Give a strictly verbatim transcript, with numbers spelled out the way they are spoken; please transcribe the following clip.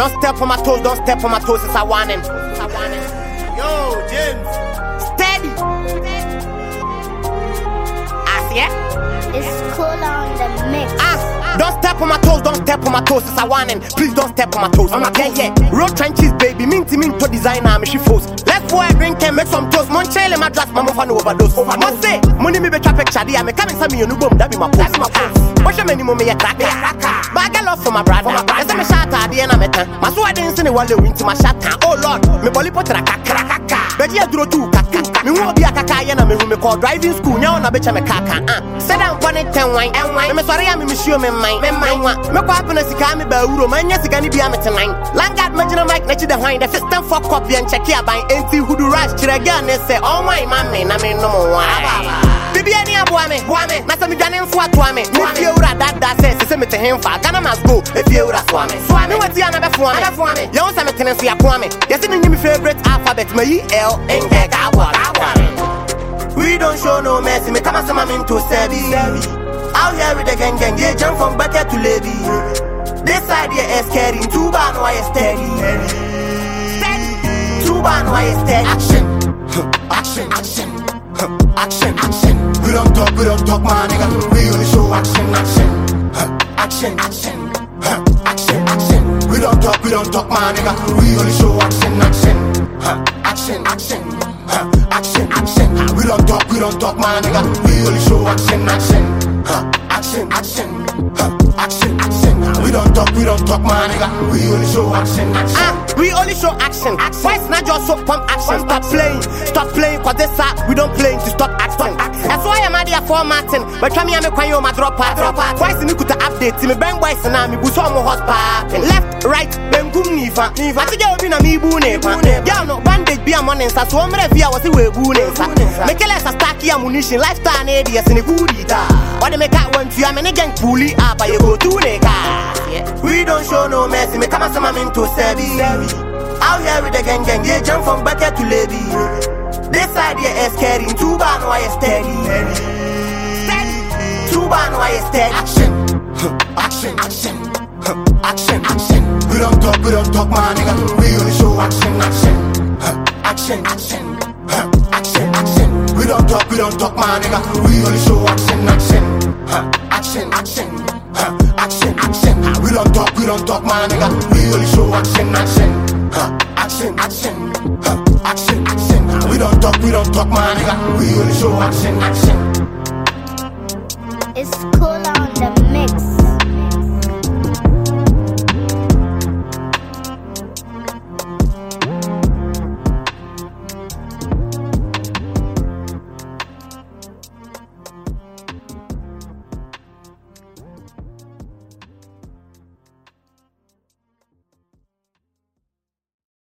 Don't step on my toes, don't step on my toes, it's a warning. Yo, James. Steady. Ah, yeah? It's cool on the mix. Ah, don't step on my toes, don't step on my toes, it's a warning. Please don't step on my toes. On my yeah, yeah. Road trenches, baby, minty minto designer, me she force. Let's go and drink and make some toast. Monchele, my dress, my move on overdose. Must say, money me be traffic shady, I'm coming some you no boom, that be my post. What's your many moment, cracker? But I get love for my brother. I say me shot at the end of my time. My so I didn't see the wall into my shot. Oh Lord, me boli potra kaka. But you draw two kaka. Me won't be a kaka and me me call driving school. Now on a bitch, I'm a kaka. Sit down, one and ten wine and wine. I'm sorry, I'm a monsieur, me mine. Me mine. Me ko happen to come by Uro, man. Yes, can be a metal. Langard, Major Mike, nature the hind. The system for copy and check here by anti who do rush. Chiragan, they say, oh my mammy, I mean, no more. Bibi any abuame, buame, nasa mi dwane mfu atoame. Me fie ura that that says se me te hemfa. Ghana must go. E fie ura swame. Swame what ya na be fuame. Be fuame. Ye won se me tenen so ya kwame. Ye se me nyi me favorite alphabet me yi L N K ka wa. We don't show no mercy. Me kama sama min to sebi. Out here with the gang gang, yeah, jump from bucket to lady. This side here is scary. Two bar no I steady. Steady. Two bar no I steady. Action. Action. Action. Action, action. We don't talk, we don't talk, my nigga. We only show action, action. Action, action. Action, action. We don't talk, we don't talk, my nigga. We only show action, action. Action, action. Action, action. We don't talk, we don't talk, my nigga. We only show action, action. Action, action. Action, action. We don't talk, we don't talk, my nigga. We only show action, action. Ah, we only show action. Why it's not just so pump action? Stop playing, stop playing, cause this up we don't play to stop acting. That's why I'm out here for Martin. But try me and me kwa yo my drop out. Why is the update? Me bang boys and me buso mo horse popping. Left, right, bang gum nifa. I think you be na me bune. Yeah, no bandage be a money. So I'm ready. I was away bune. Make less a stacky ammunition. Lifestyle areas in a goodie. What they make out one to I'm in gang fully up. I go to nigga. We don't show no mercy. Me come as some into sebi. Out here with the gang gang. Yeah, jump from bucket to lady. This side here is scary. Two bar no I steady. Steady. Two bar no I steady. Action. Action. Action. Action. Action. We don't talk, we don't talk, my nigga. We only show action. Action. Action. Action. Action. Action. We don't talk, we don't talk, my nigga. We only show action. Action. Action. Action. Action. Action. We don't talk, we don't talk, my nigga. We only show action. Action. Action. Action. Action, action. We don't talk, we don't talk, my nigga. We only show action, action. It's cool on the mix.